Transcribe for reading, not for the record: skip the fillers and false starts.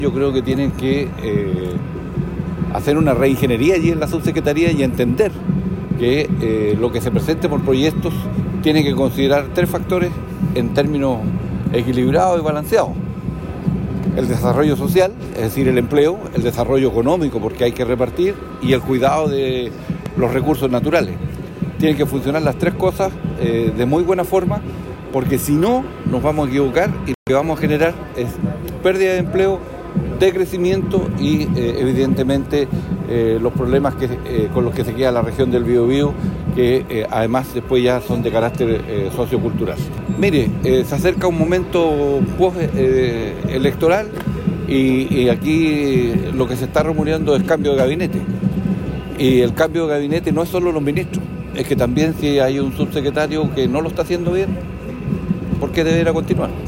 Yo creo que tienen que hacer una reingeniería allí en la subsecretaría y entender que lo que se presente por proyectos tiene que considerar 3 factores en términos equilibrados y balanceados. El desarrollo social, es decir, el empleo, el desarrollo económico, porque hay que repartir, y el cuidado de los recursos naturales. Tienen que funcionar las 3 cosas de muy buena forma, porque si no, nos vamos a equivocar y lo que vamos a generar es pérdida de empleo, decrecimiento y evidentemente los problemas con los que se queda la región del Biobío, que además después ya son de carácter sociocultural. Mire, se acerca un momento post-electoral y aquí lo que se está rumoreando es cambio de gabinete. Y el cambio de gabinete no es solo los ministros, es que también si hay un subsecretario que no lo está haciendo bien, ¿por qué deberá continuar?